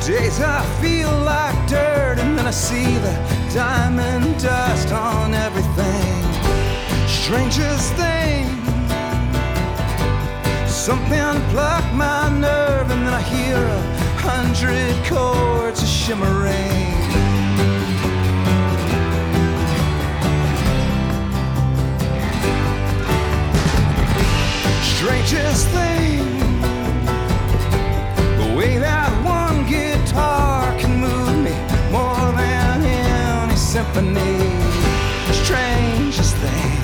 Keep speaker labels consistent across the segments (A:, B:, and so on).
A: Days I feel like dirt, and then I see the diamond dust on everything. Strangest thing, something plucked my nerve, and then I hear 100 chords shimmering. Strangest thing, the way that one guitar can move me more than any symphony. Strangest thing,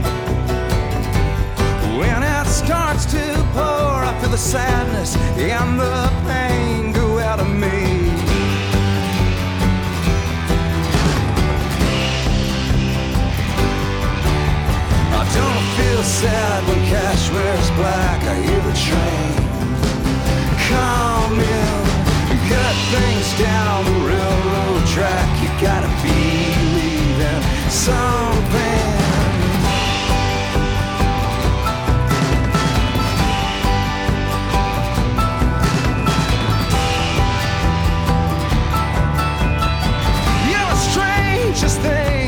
A: when it starts to pour, I feel the sadness and the pain go out of me. I don't feel sad when cash wears black. I hear the train come in, cut things down the railroad track. You gotta believe in something. You're the strangest thing.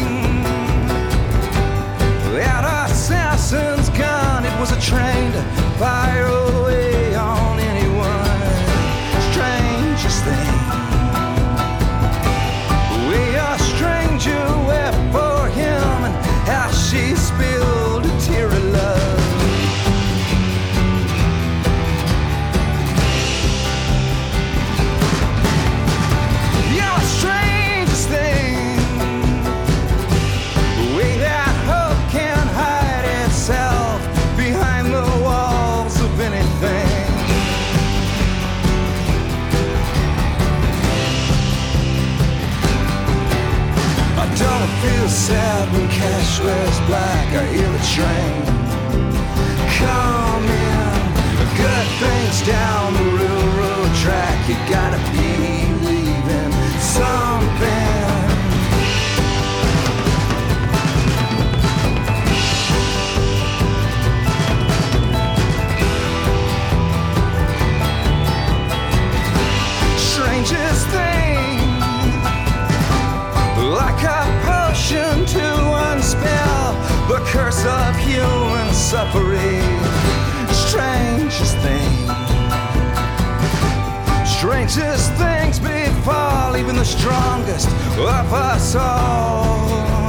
A: That assassin's gun, it was a train to fire away on anyone. Strangest thing, the way a stranger wept for him, and how she spilled a tear of love. You're the strangest thing, the way that hope can hide itself behind the walls of anything. I don't feel sad when cash wears black. I hear the train come in, cut things down the railroad track. You gotta believe in something. Strangest thing, like a potion to unspell the curse of human suffering. Strangest thing, strangest things befall even the strongest of us all.